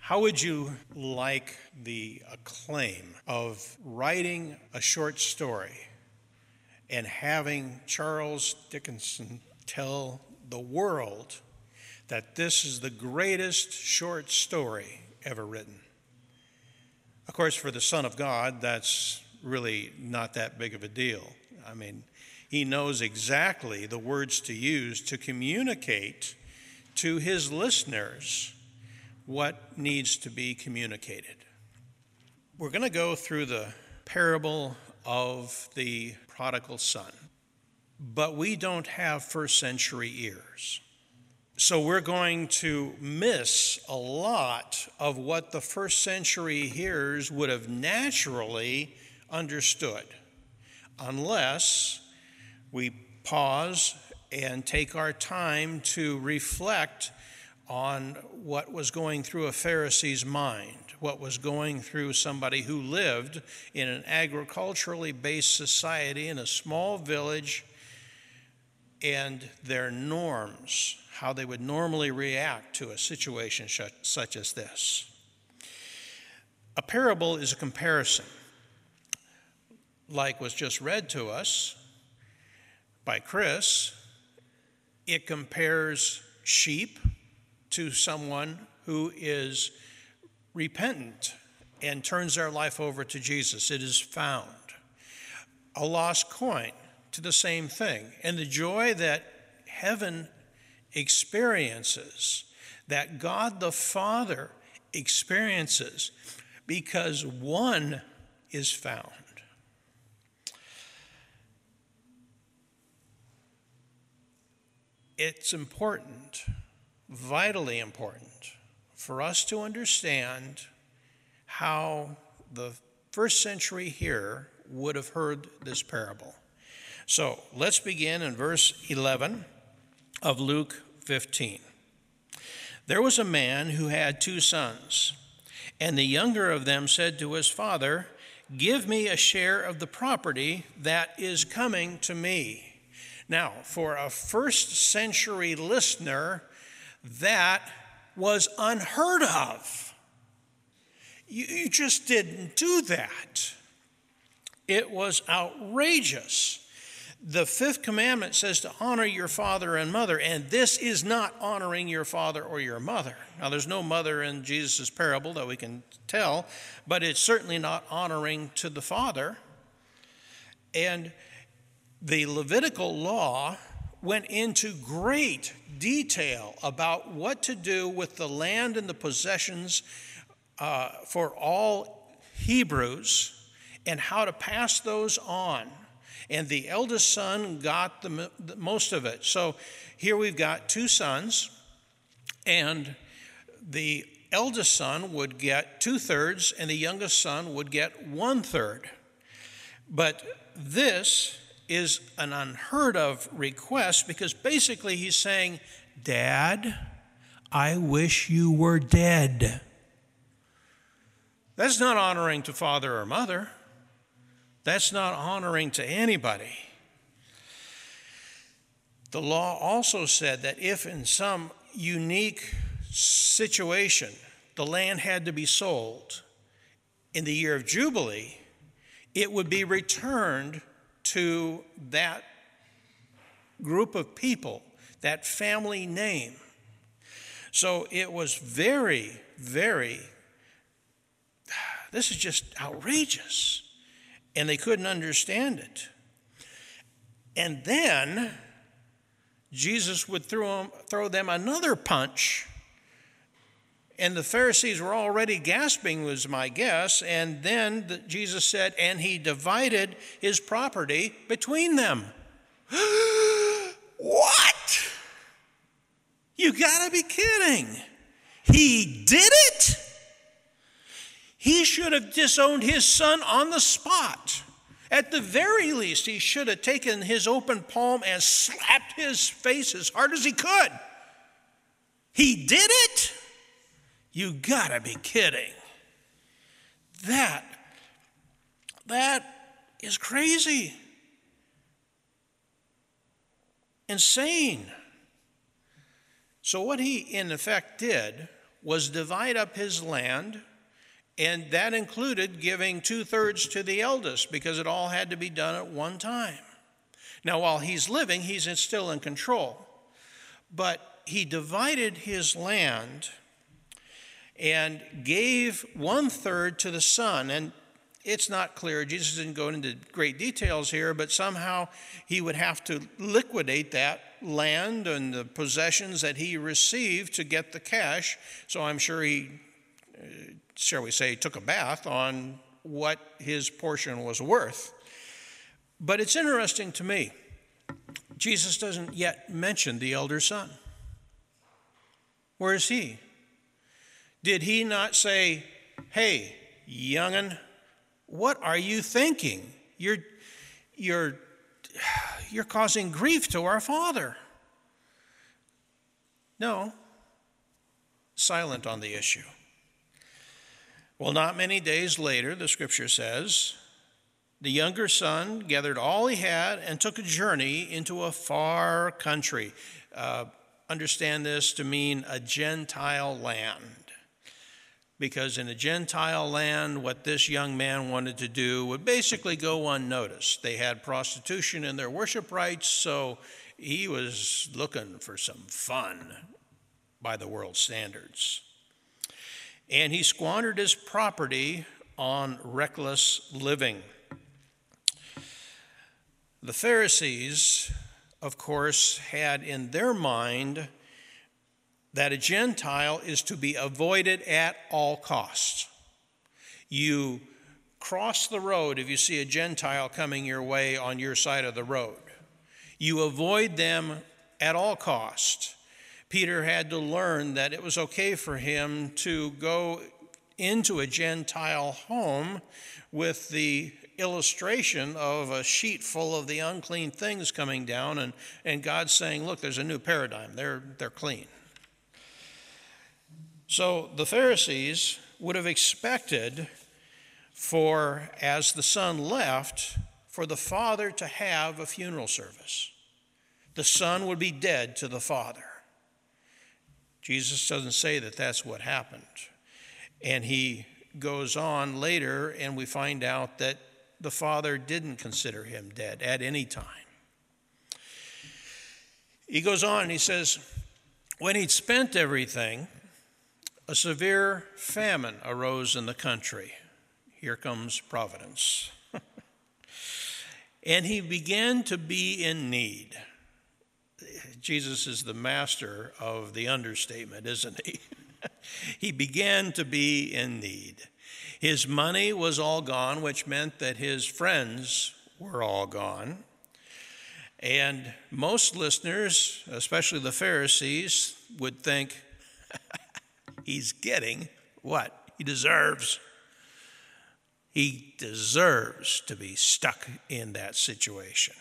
How would you like the acclaim of writing a short story and having Charles Dickens tell the world that this is the greatest short story ever written? Of course, for the Son of God, that's really not that big of a deal. I mean, he knows exactly the words to use to communicate to his listeners what needs to be communicated. We're going to go through the parable of the prodigal son, but we don't have first century ears. So we're going to miss a lot of what the first century hearers would have naturally understood, unless we pause and take our time to reflect on what was going through a Pharisee's mind, what was going through somebody who lived in an agriculturally based society in a small village, and their norms, how they would normally react to a situation such as this. A parable is a comparison, like was just read to us by Chris. It compares sheep to someone who is repentant and turns their life over to Jesus. It is found. A lost coin to the same thing. And the joy that heaven experiences, that God the Father experiences, because one is found. It's important, vitally important, for us to understand how the first century hearer would have heard this parable. So let's begin in verse 11 of Luke 15. There was a man who had 2 sons, and the younger of them said to his father, "Give me a share of the property that is coming to me." Now, for a first century listener, that was unheard of. You just didn't do that. It was outrageous. The 5th commandment says to honor your father and mother, and this is not honoring your father or your mother. Now, there's no mother in Jesus' parable that we can tell, but it's certainly not honoring to the father. And the Levitical law went into great detail about what to do with the land and the possessions for all Hebrews and how to pass those on. And the eldest son got the most of it. So here we've got 2 sons, and the eldest son would get 2/3, and the youngest son would get 1/3. But this is an unheard of request, because basically he's saying, "Dad, I wish you were dead." That's not honoring to father or mother. That's not honoring to anybody. The law also said that if in some unique situation the land had to be sold in the year of Jubilee, it would be returned to that group of people, that family name. So it was very, this is just outrageous. And they couldn't understand it. And then Jesus would throw them another punch. And the Pharisees were already gasping, was my guess. And then Jesus said, and he divided his property between them. What? You gotta be kidding. He did it? He should have disowned his son on the spot. At the very least, he should have taken his open palm and slapped his face as hard as he could. He did it? You gotta be kidding. That is crazy. Insane. So what he in effect did was divide up his land, and that included giving 2/3 to the eldest because it all had to be done at one time. Now, while he's living, he's still in control. But he divided his land and gave 1/3 to the son. And it's not clear, Jesus didn't go into great details here, but somehow he would have to liquidate that land and the possessions that he received to get the cash. So I'm sure he, shall we say, took a bath on what his portion was worth. But it's interesting to me, Jesus doesn't yet mention the elder son. Where is he? Did he not say, hey, young'un, what are you thinking? You're causing grief to our father. No, silent on the issue. Well, not many days later, the scripture says, the younger son gathered all he had and took a journey into a far country. Understand this to mean a Gentile land. Because in a Gentile land, what this young man wanted to do would basically go unnoticed. They had prostitution in their worship rites, so he was looking for some fun by the world's standards. And he squandered his property on reckless living. The Pharisees, of course, had in their mind that a Gentile is to be avoided at all costs. You cross the road if you see a Gentile coming your way on your side of the road. You avoid them at all costs. Peter had to learn that it was okay for him to go into a Gentile home with the illustration of a sheet full of the unclean things coming down, and God saying, look, there's a new paradigm. They're clean. So the Pharisees would have expected for, as the son left, for the father to have a funeral service. The son would be dead to the father. Jesus doesn't say that that's what happened. And he goes on later, and we find out that the father didn't consider him dead at any time. He goes on and he says, when he'd spent everything, a severe famine arose in the country. Here comes providence. And he began to be in need. Jesus is the master of the understatement, isn't he? He began to be in need. His money was all gone, which meant that his friends were all gone. And most listeners, especially the Pharisees, would think, he's getting what he deserves. He deserves to be stuck in that situation.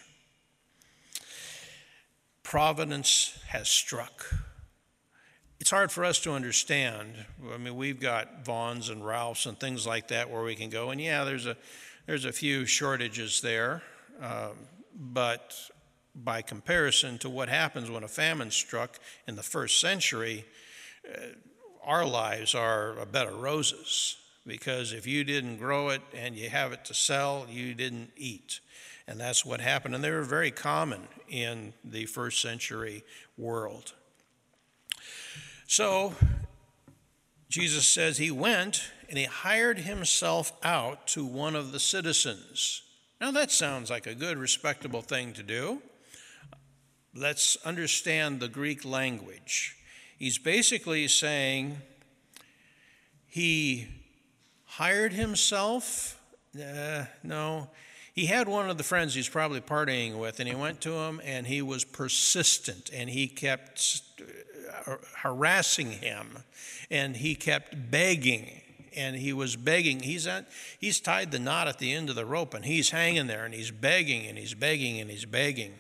Providence has struck. It's hard for us to understand. I mean, we've got Vaughn's and Ralph's and things like that where we can go, and yeah, there's a few shortages there, but by comparison to what happens when a famine struck in the first century, our lives are a bed of roses, because if you didn't grow it and you have it to sell, you didn't eat. And that's what happened. And they were very common in the first century world. So Jesus says he went and he hired himself out to one of the citizens. Now that sounds like a good, respectable thing to do. Let's understand the Greek language. He's basically saying he hired himself. No. He had one of the friends he's probably partying with, and he went to him, and he was persistent, and he kept harassing him, and he kept begging, and he was begging. He's tied the knot at the end of the rope, and he's hanging there, and he's begging, and he's begging, and he's begging.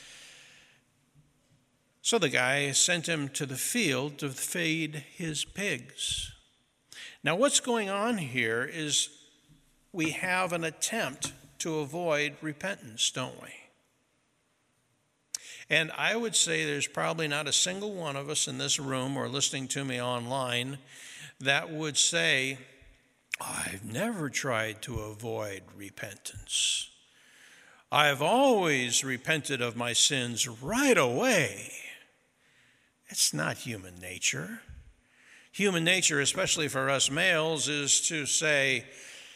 So the guy sent him to the field to feed his pigs. Now what's going on here is we have an attempt to avoid repentance, don't we? And I would say there's probably not a single one of us in this room or listening to me online that would say, I've never tried to avoid repentance. I've always repented of my sins right away. It's not human nature. Human nature, especially for us males, is to say,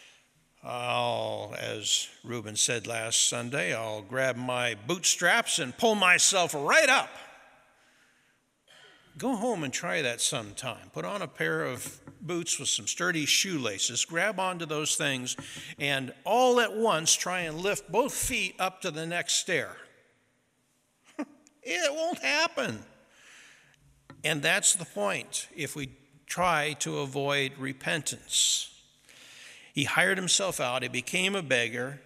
as Reuben said last Sunday, I'll grab my bootstraps and pull myself right up. Go home and try that sometime. Put on a pair of boots with some sturdy shoelaces, grab onto those things, and all at once try and lift both feet up to the next stair. It won't happen. And that's the point if we try to avoid repentance. He hired himself out. He became a beggar.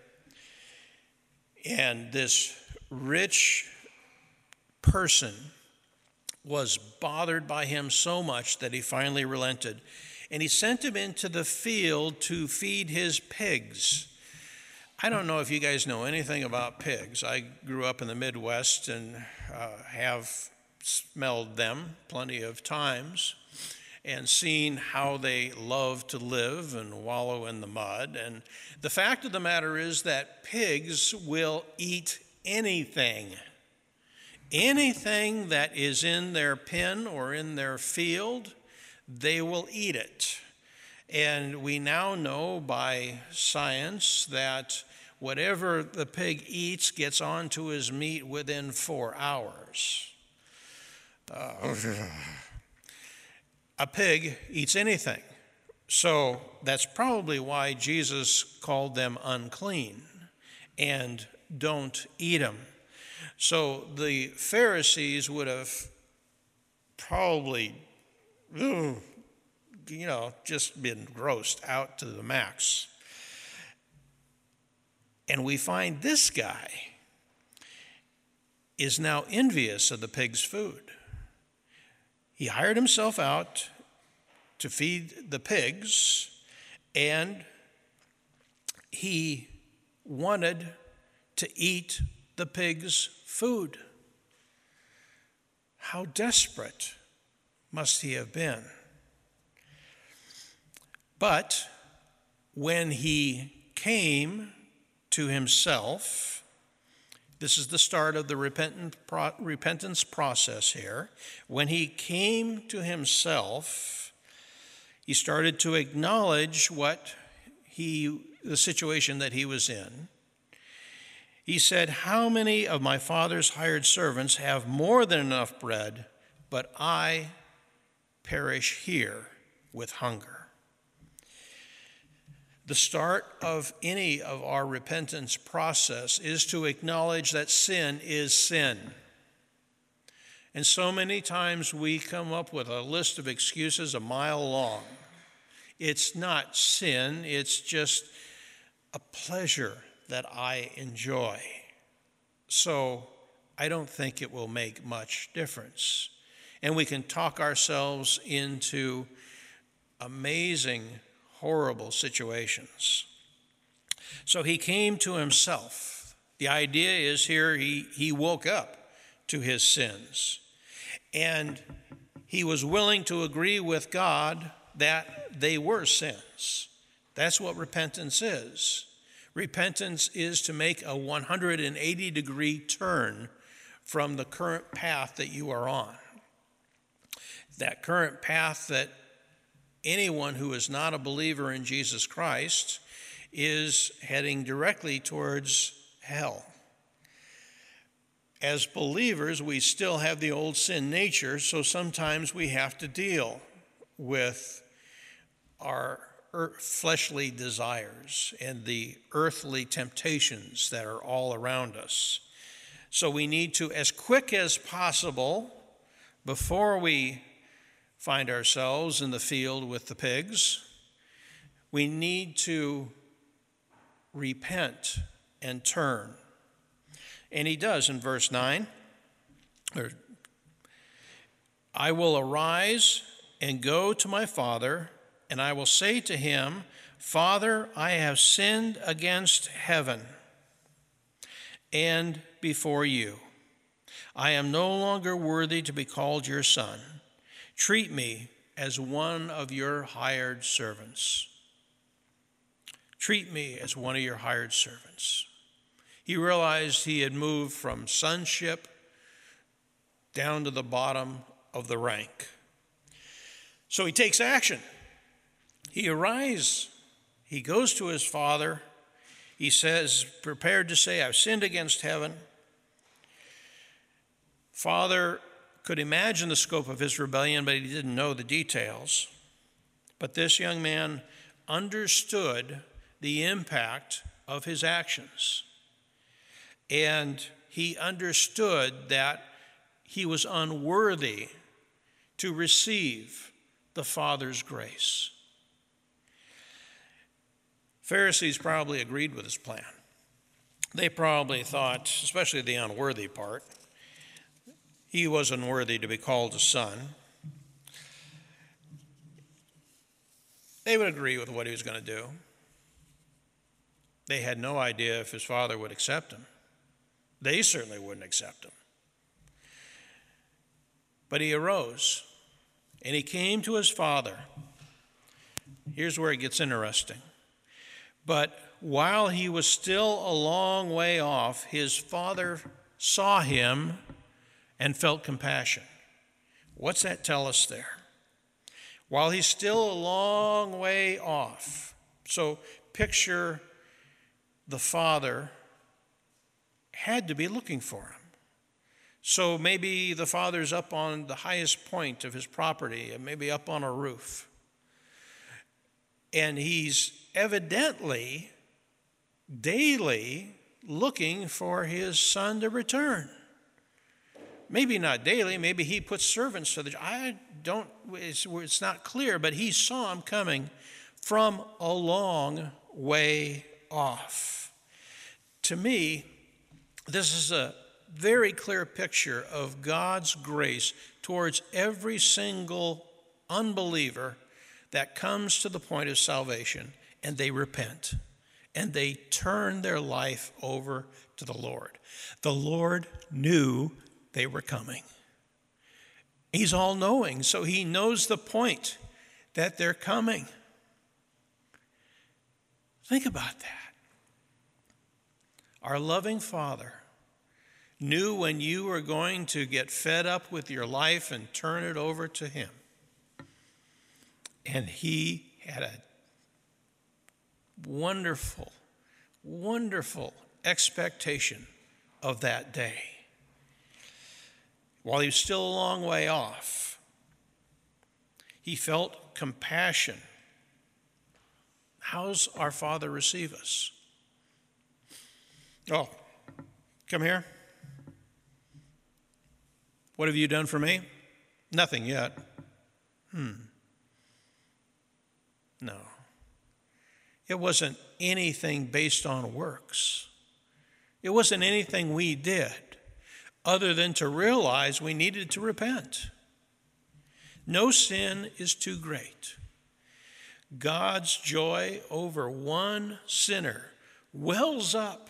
And this rich person was bothered by him so much that he finally relented. And he sent him into the field to feed his pigs. I don't know if you guys know anything about pigs. I grew up in the Midwest and have smelled them plenty of times and seen how they love to live and wallow in the mud. And the fact of the matter is that pigs will eat anything. Anything that is in their pen or in their field, they will eat it. And we now know by science that whatever the pig eats gets onto his meat within 4 hours. A pig eats anything. So that's probably why Jesus called them unclean and don't eat them. So the Pharisees would have probably, just been grossed out to the max. And we find this guy is now envious of the pig's food. He hired himself out to feed the pigs, and he wanted to eat the pig's food. How desperate must he have been? But when he came to himself, this is the start of the repentance process here. When he came to himself, he started to acknowledge the situation that he was in. He said, "How many of my father's hired servants have more than enough bread, but I perish here with hunger?" The start of any of our repentance process is to acknowledge that sin is sin. And so many times we come up with a list of excuses a mile long. It's not sin, it's just a pleasure that I enjoy. So I don't think it will make much difference. And we can talk ourselves into amazing, horrible situations. So he came to himself. The idea is here he woke up to his sins. And he was willing to agree with God that they were sins. That's what repentance is. Repentance is to make a 180-degree turn from the current path that you are on. That current path that anyone who is not a believer in Jesus Christ is heading directly towards hell. As believers, we still have the old sin nature, so sometimes we have to deal with our fleshly desires and the earthly temptations that are all around us. So we need to, as quick as possible, before we find ourselves in the field with the pigs, we need to repent and turn. And he does in verse 9. I will arise and go to my father, and I will say to him, Father, I have sinned against heaven and before you. I am no longer worthy to be called your son. Treat me as one of your hired servants. Treat me as one of your hired servants. He realized he had moved from sonship down to the bottom of the rank. So he takes action. He arises. He goes to his father. He says, prepared to say, I've sinned against heaven. Father could imagine the scope of his rebellion, but he didn't know the details. But this young man understood the impact of his actions. And he understood that he was unworthy to receive the Father's grace. Pharisees probably agreed with his plan. They probably thought, especially the unworthy part, he was unworthy to be called a son. They would agree with what he was going to do. They had no idea if his father would accept him. They certainly wouldn't accept him. But he arose, and he came to his father. Here's where it gets interesting. But while he was still a long way off, his father saw him and felt compassion. What's that tell us there? While he's still a long way off. So picture the father had to be looking for him. So maybe the father's up on the highest point of his property, and maybe up on a roof. And he's evidently daily looking for his son to return. Maybe not daily, maybe he puts servants to the job. It's not clear, but he saw him coming from a long way off. To me, this is a very clear picture of God's grace towards every single unbeliever that comes to the point of salvation and they repent and they turn their life over to the Lord. The Lord knew they were coming. He's all-knowing, so he knows the point that they're coming. Think about that. Our loving Father knew when you were going to get fed up with your life and turn it over to him. And he had a wonderful, wonderful expectation of that day. While he was still a long way off, he felt compassion. How's our Father receive us? Oh, come here. What have you done for me? Nothing yet. No. It wasn't anything based on works. It wasn't anything we did other than to realize we needed to repent. No sin is too great. God's joy over one sinner wells up.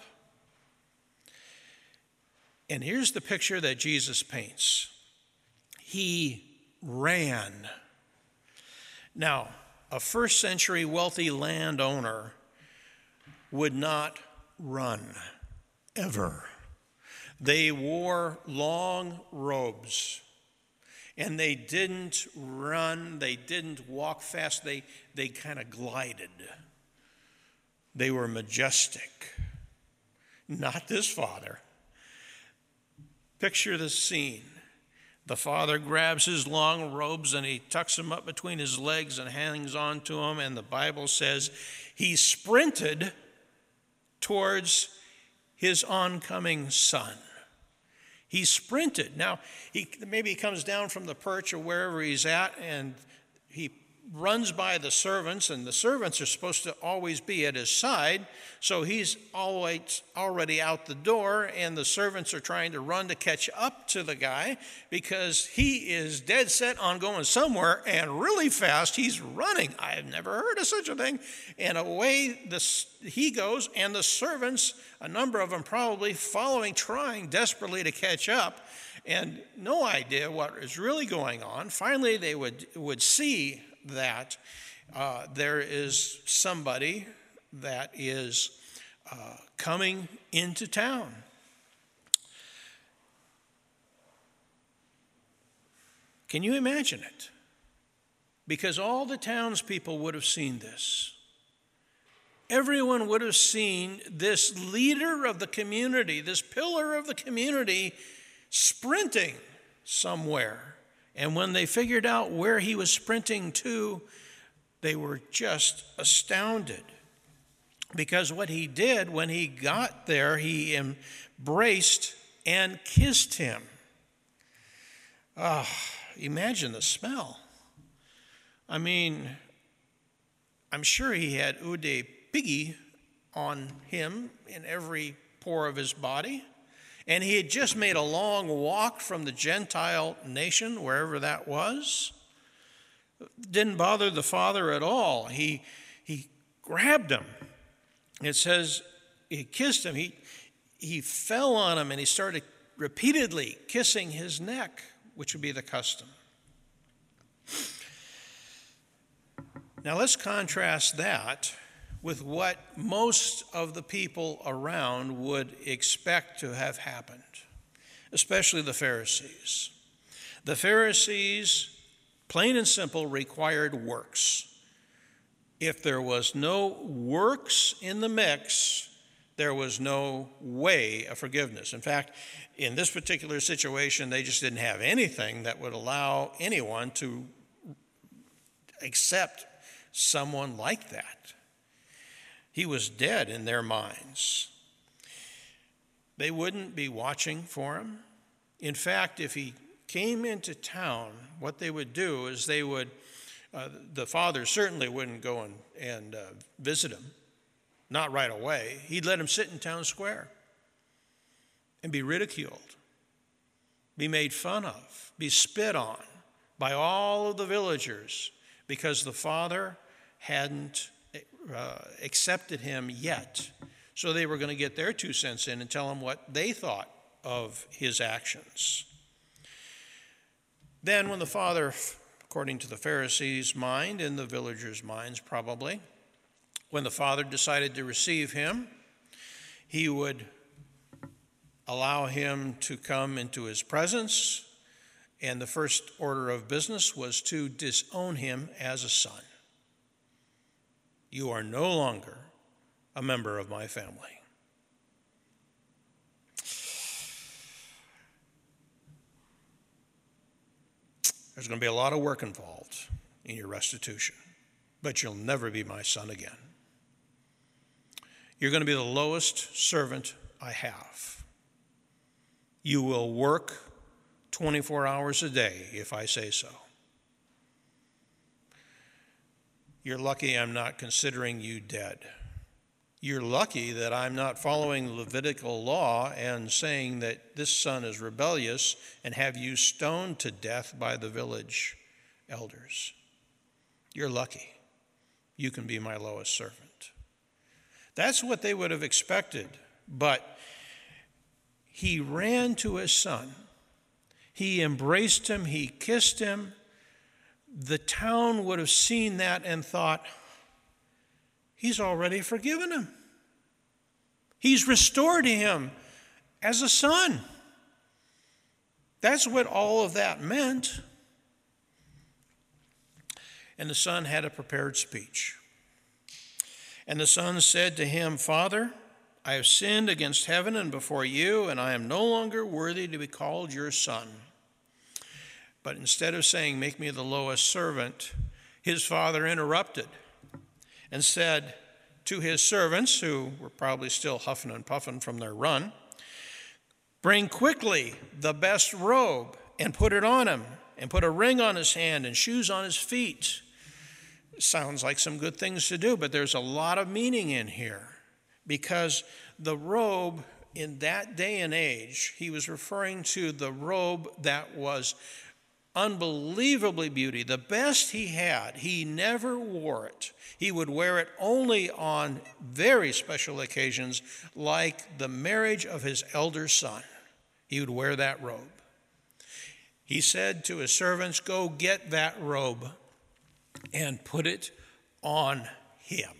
And here's the picture that Jesus paints. He ran. Now, a first century wealthy landowner would not run, ever. They wore long robes, and they didn't run, they didn't walk fast, they kind of glided. They were majestic. Not this father. Picture the scene. The father grabs his long robes and he tucks them up between his legs and hangs on to them, and the Bible says he sprinted towards his oncoming son. He sprinted. Now, maybe he comes down from the perch or wherever he's at, and he runs by the servants, and the servants are supposed to always be at his side, so he's always already out the door, and the servants are trying to run to catch up to the guy because he is dead set on going somewhere, and really fast he's running. I have never heard of such a thing. And away he goes, and the servants, a number of them probably following, trying desperately to catch up, and no idea what is really going on. Finally, they would see that there is somebody that is coming into town. Can you imagine it? Because all the townspeople would have seen this. Everyone would have seen this leader of the community, this pillar of the community, sprinting somewhere. And when they figured out where he was sprinting to, they were just astounded. Because what he did when he got there, he embraced and kissed him. Imagine the smell. I mean, I'm sure he had eau de piggy on him in every pore of his body. And he had just made a long walk from the Gentile nation, wherever that was. Didn't bother the father at all. He grabbed him. It says he kissed him. He fell on him, and he started repeatedly kissing his neck, which would be the custom. Now let's contrast that with what most of the people around would expect to have happened, especially the Pharisees. The Pharisees, plain and simple, required works. If there was no works in the mix, there was no way of forgiveness. In fact, in this particular situation, they just didn't have anything that would allow anyone to accept someone like that. He was dead in their minds. They wouldn't be watching for him. In fact, if he came into town, what they would do is the father certainly wouldn't go and visit him, not right away. He'd let him sit in town square and be ridiculed, be made fun of, be spit on by all of the villagers because the father hadn't accepted him yet. So they were going to get their 2 cents in and tell him what they thought of his actions. Then when the father, according to the Pharisees' mind and the villagers' minds probably, when the father decided to receive him, he would allow him to come into his presence, and the first order of business was to disown him as a son. You are no longer a member of my family. There's going to be a lot of work involved in your restitution, but you'll never be my son again. You're going to be the lowest servant I have. You will work 24 hours a day if I say so. You're lucky I'm not considering you dead. You're lucky that I'm not following Levitical law and saying that this son is rebellious and have you stoned to death by the village elders. You're lucky. You can be my lowest servant. That's what they would have expected, but he ran to his son. He embraced him. He kissed him. The town would have seen that and thought, he's already forgiven him. He's restored him as a son. That's what all of that meant. And the son had a prepared speech. And the son said to him, Father, I have sinned against heaven and before you, and I am no longer worthy to be called your son. But instead of saying, make me the lowest servant, his father interrupted and said to his servants, who were probably still huffing and puffing from their run, bring quickly the best robe and put it on him, and put a ring on his hand and shoes on his feet. Sounds like some good things to do, but there's a lot of meaning in here, because the robe in that day and age, he was referring to the robe that was unbelievably beauty, the best he had. He never wore it. He would wear it only on very special occasions, like the marriage of his elder son. He would wear that robe. He said to his servants, "Go get that robe and put it on him."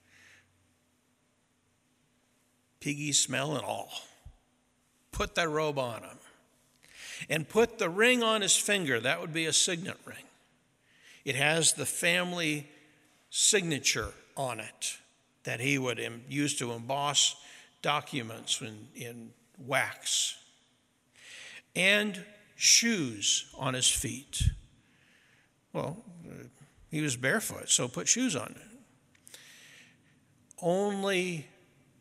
Piggy smell and all. Put that robe on him. And put the ring on his finger. That would be a signet ring. It has the family signature on it that he would use to emboss documents in wax. And shoes on his feet. Well, he was barefoot, so put shoes on it. Only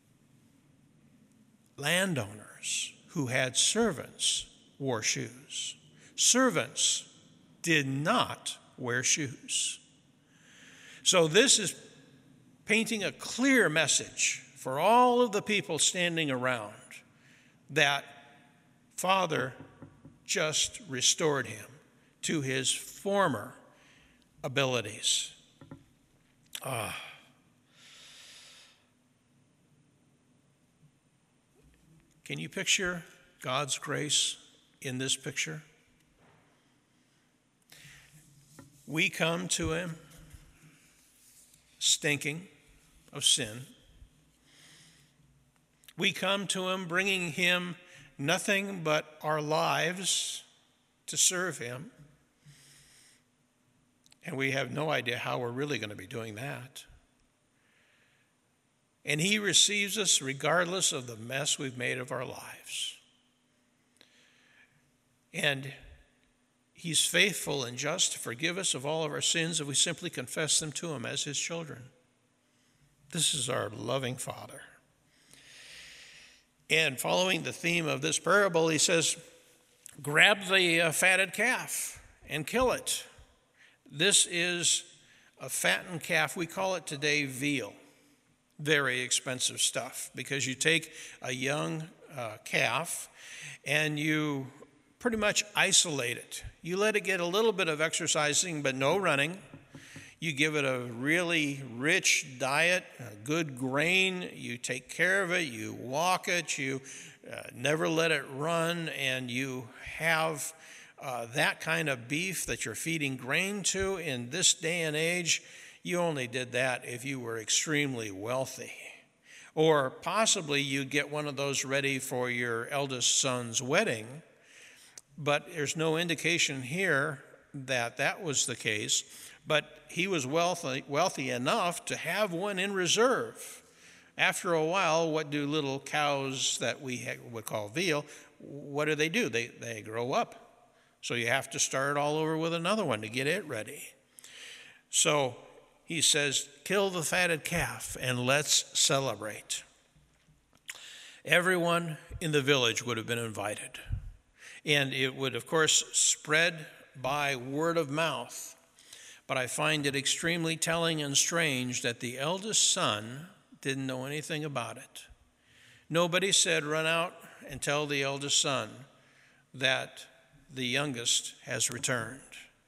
landowners who had servants wore shoes. Servants did not wear shoes. So this is painting a clear message for all of the people standing around that Father just restored him to his former abilities. Can you picture God's grace in this picture? We come to him stinking of sin. We come to him bringing him nothing but our lives to serve him. And we have no idea how we're really going to be doing that. And he receives us regardless of the mess we've made of our lives. And he's faithful and just to forgive us of all of our sins if we simply confess them to him as his children. This is our loving Father. And following the theme of this parable, he says, grab the fatted calf and kill it. This is a fattened calf. We call it today veal. Very expensive stuff, because you take a young calf and you pretty much isolate it. You let it get a little bit of exercising, but no running. You give it a really rich diet, a good grain. You take care of it. You walk it. You never let it run. And you have that kind of beef that you're feeding grain to. In this day and age, you only did that if you were extremely wealthy. Or possibly you get one of those ready for your eldest son's wedding. But there's no indication here that that was the case. But he was wealthy enough to have one in reserve. After a while, what do little cows that we would call veal, what do? They grow up. So you have to start all over with another one to get it ready. So he says, kill the fatted calf and let's celebrate. Everyone in the village would have been invited. And it would, of course, spread by word of mouth. But I find it extremely telling and strange that the eldest son didn't know anything about it. Nobody said, run out and tell the eldest son that the youngest has returned.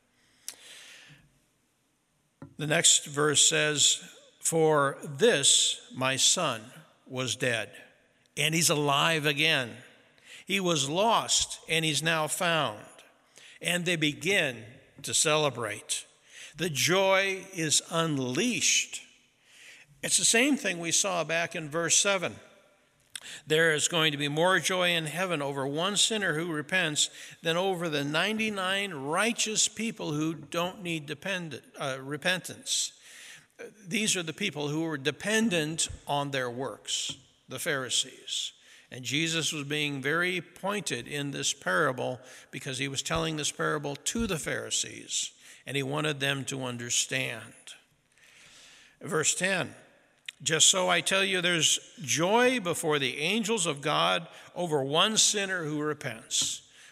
The next verse says, for this my son was dead, and he's alive again. He was lost, and he's now found. And they begin to celebrate. The joy is unleashed. It's the same thing we saw back in verse 7. There is going to be more joy in heaven over one sinner who repents than over the 99 righteous people who don't need repentance. These are the people who were dependent on their works, the Pharisees. And Jesus was being very pointed in this parable because he was telling this parable to the Pharisees, and he wanted them to understand. Verse 10, just so I tell you, there's joy before the angels of God over one sinner who repents.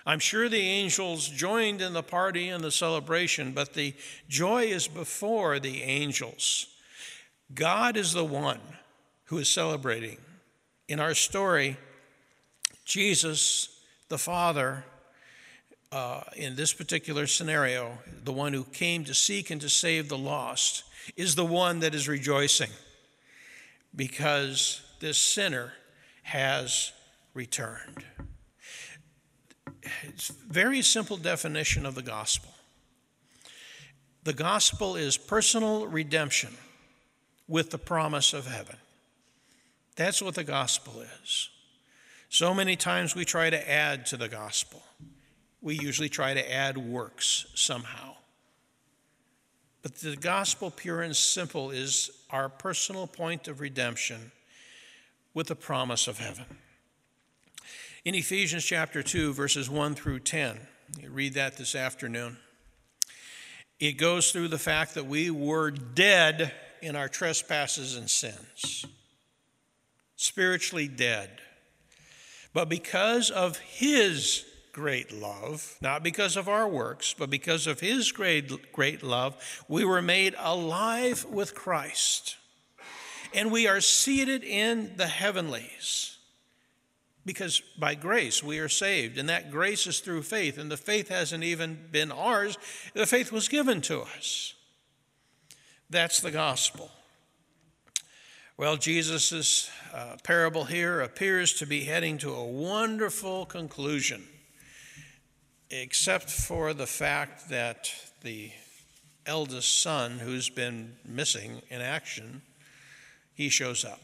I'm sure the angels joined in the party and the celebration, but the joy is before the angels. God is the one who is celebrating. In our story, Jesus, the Father, in this particular scenario, the one who came to seek and to save the lost, is the one that is rejoicing because this sinner has returned. It's a very simple definition of the gospel. The gospel is personal redemption with the promise of heaven. That's what the gospel is. So many times we try to add to the gospel. We usually try to add works somehow. But the gospel, pure and simple, is our personal point of redemption with the promise of heaven. In Ephesians chapter 2, verses 1 through 10, you read that this afternoon. It goes through the fact that we were dead in our trespasses and sins, spiritually dead. But because of his great love, not because of our works, but because of his great love, we were made alive with Christ. And we are seated in the heavenlies. Because by grace we are saved, and that grace is through faith, and the faith hasn't even been ours, the faith was given to us. That's the gospel. Well, Jesus' parable here appears to be heading to a wonderful conclusion, except for the fact that the eldest son, who's been missing in action, he shows up.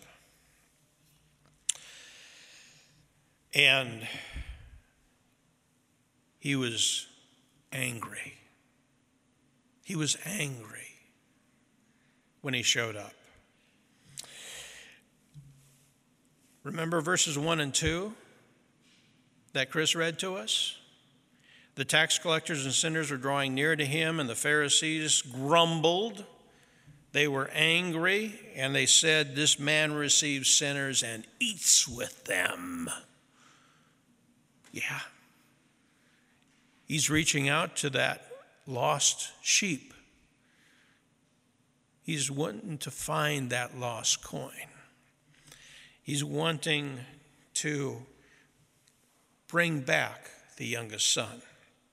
And he was angry. He was angry when he showed up. Remember verses 1 and 2 that Chris read to us? The tax collectors and sinners were drawing near to him, and the Pharisees grumbled. They were angry, and they said, "This man receives sinners and eats with them." Yeah. He's reaching out to that lost sheep. He's wanting to find that lost coin. He's wanting to bring back the youngest son.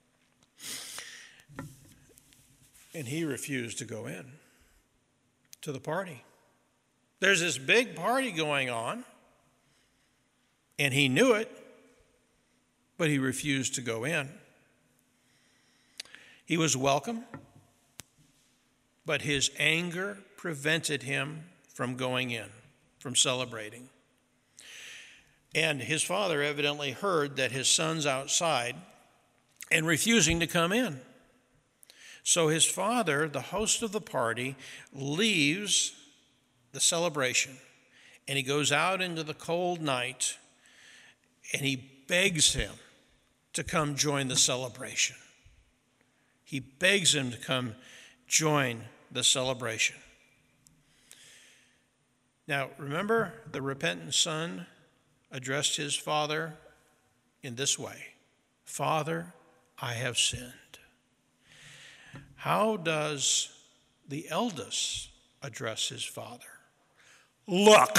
And he refused to go in to the party. There's this big party going on, and he knew it, but he refused to go in. He was welcome, but his anger prevented him from going in, from celebrating. And his father evidently heard that his son's outside and refusing to come in. So his father, the host of the party, leaves the celebration, and he goes out into the cold night, and he begs him to come join the celebration. He begs him to come join the celebration. Now, remember, the repentant son addressed his father in this way: "Father, I have sinned." How does the eldest address his father? "Look."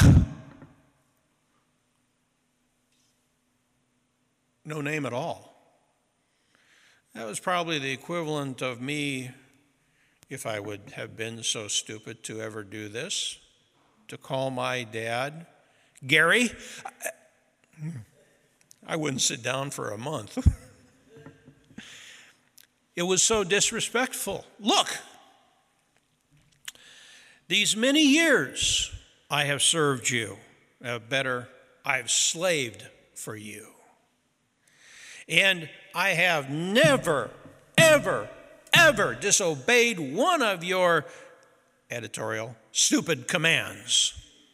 No name at all. That was probably the equivalent of me, if I would have been so stupid to ever do this, to call my dad Gary. I wouldn't sit down for a month. It was so disrespectful. "Look, these many years I have served you. I've slaved for you. And I have never, ever, ever disobeyed one of your," editorial, "stupid commands."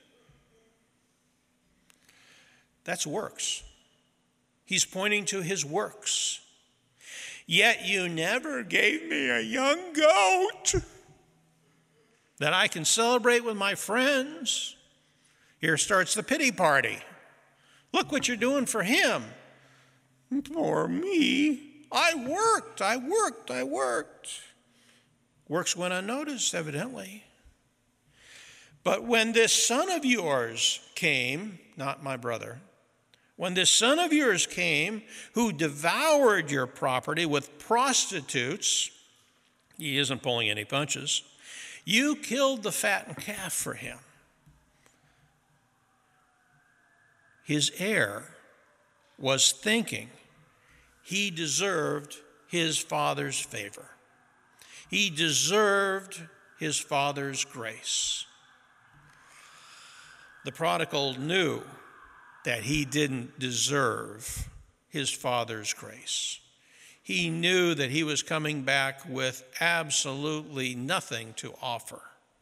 That's works. He's pointing to his works. "Yet you never gave me a young goat that I can celebrate with my friends." Here starts the pity party. "Look what you're doing for him. Poor me. I worked. Works went unnoticed, evidently. But when this son of yours came, not my brother, when this son of yours came who devoured your property with prostitutes, he isn't pulling any punches, you killed the fattened calf for him. His heir was thinking he deserved his father's favor. He deserved his father's grace. The prodigal knew that he didn't deserve his father's grace. He knew that he was coming back with absolutely nothing to offer.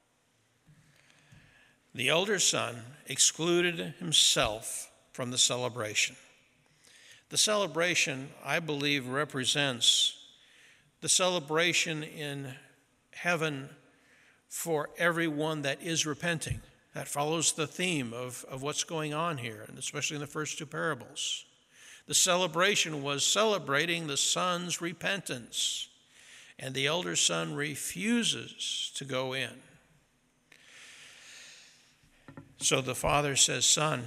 The elder son excluded himself from the celebration. The celebration, I believe, represents the celebration in heaven for everyone that is repenting. That follows the theme of what's going on here, and especially in the first two parables. The celebration was celebrating the son's repentance, and the elder son refuses to go in. So the father says, "Son,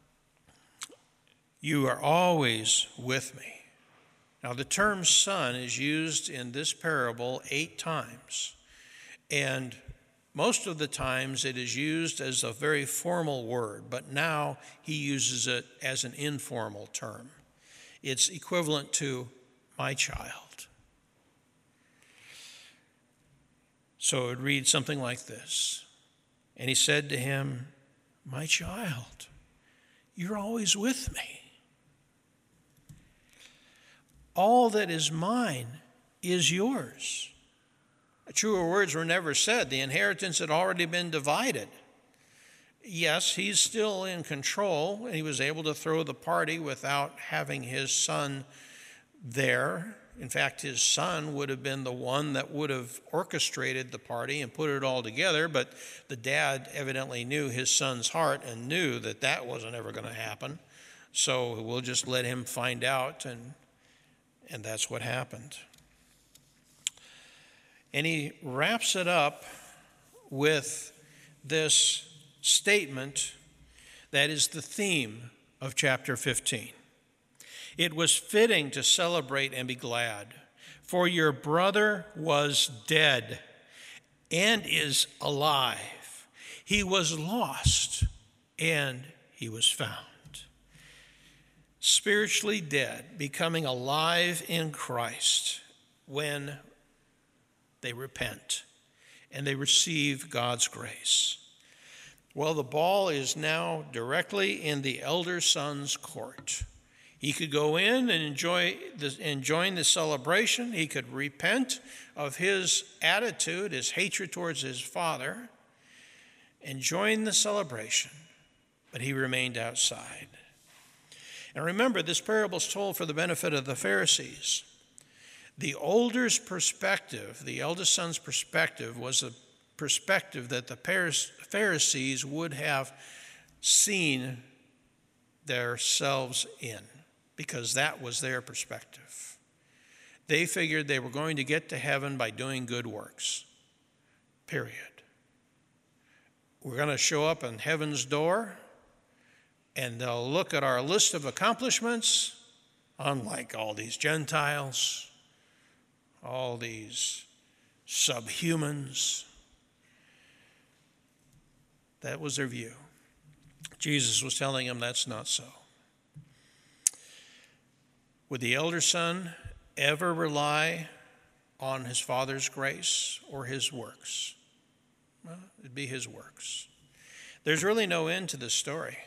you are always with me." Now, the term son is used in this parable 8 times, and most of the times it is used as a very formal word, but now he uses it as an informal term. It's equivalent to my child. So it reads something like this. And he said to him, "My child, you're always with me. All that is mine is yours." Truer words were never said. The inheritance had already been divided. Yes, he's still in control, and he was able to throw the party without having his son there. In fact, his son would have been the one that would have orchestrated the party and put it all together, but the dad evidently knew his son's heart and knew that that wasn't ever going to happen. So we'll just let him find out, and that's what happened. And he wraps it up with this statement that is the theme of chapter 15. "It was fitting to celebrate and be glad, for your brother was dead and is alive. He was lost and he was found." Spiritually dead, becoming alive in Christ when they repent and they receive God's grace. Well, the ball is now directly in the elder son's court. He could go in and join the celebration. He could repent of his attitude, his hatred towards his father, and join the celebration, but he remained outside. And remember, this parable is told for the benefit of the Pharisees. The older's perspective, the eldest son's perspective, was a perspective that the Pharisees would have seen themselves in, because that was their perspective. They figured they were going to get to heaven by doing good works, period. We're going to show up on heaven's door, and they'll look at our list of accomplishments, unlike all these Gentiles, all these subhumans. That was their view. Jesus was telling them that's not so. Would the elder son ever rely on his father's grace or his works? Well, it'd be his works. There's really no end to this story.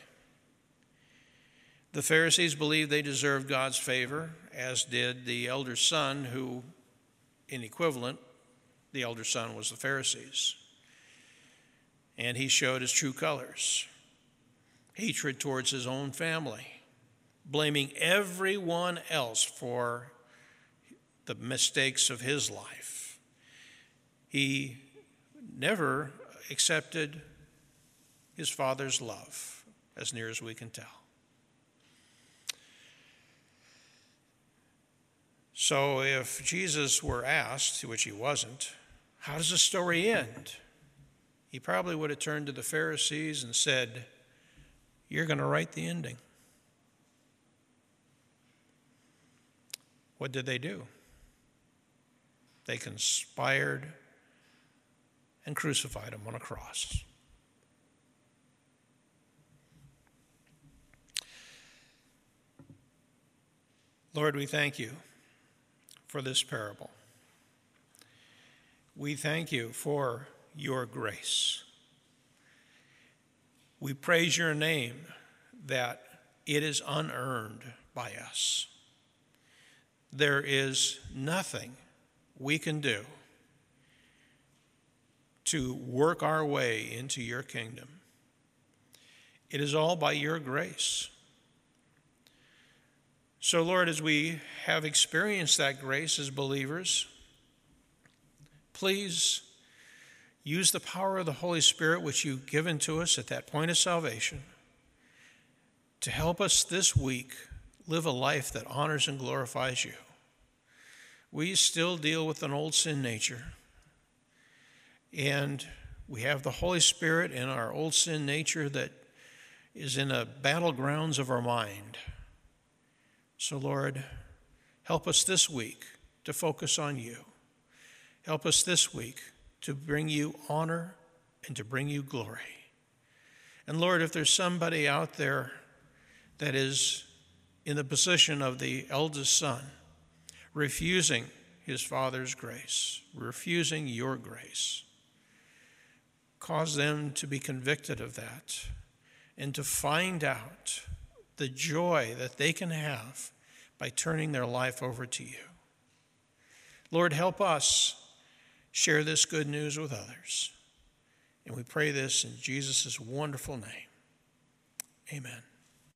The Pharisees believed they deserved God's favor, as did the elder son, who, in equivalent, the elder son was the Pharisees. And he showed his true colors: hatred towards his own family, blaming everyone else for the mistakes of his life. He never accepted his father's love, as near as we can tell. So if Jesus were asked, which he wasn't, how does the story end? He probably would have turned to the Pharisees and said, you're going to write the ending. What did they do? They conspired and crucified him on a cross. Lord, we thank you for this parable. We thank you for your grace. We praise your name that it is unearned by us. There is nothing we can do to work our way into your kingdom. It is all by your grace. So, Lord, as we have experienced that grace as believers, please use the power of the Holy Spirit, which you've given to us at that point of salvation, to help us this week live a life that honors and glorifies you. We still deal with an old sin nature, and we have the Holy Spirit in our old sin nature that is in the battlegrounds of our mind. So, Lord, help us this week to focus on you. Help us this week to bring you honor and to bring you glory. And Lord, if there's somebody out there that is in the position of the eldest son, refusing his father's grace, refusing your grace, cause them to be convicted of that and to find out the joy that they can have by turning their life over to you. Lord, help us share this good news with others. And we pray this in Jesus' wonderful name. Amen.